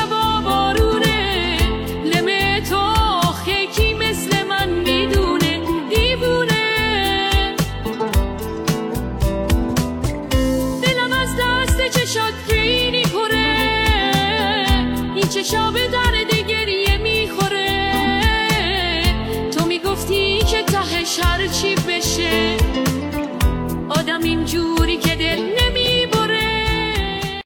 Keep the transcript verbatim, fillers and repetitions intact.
شبا بارونه، لمه تو آخه کی مثل من میدونه دیوونه. دلم از دست چشات رینی پره، این چشا به درد گریه میخوره. تو میگفتی که تهش هر چی بشه آدم اینجوری که دل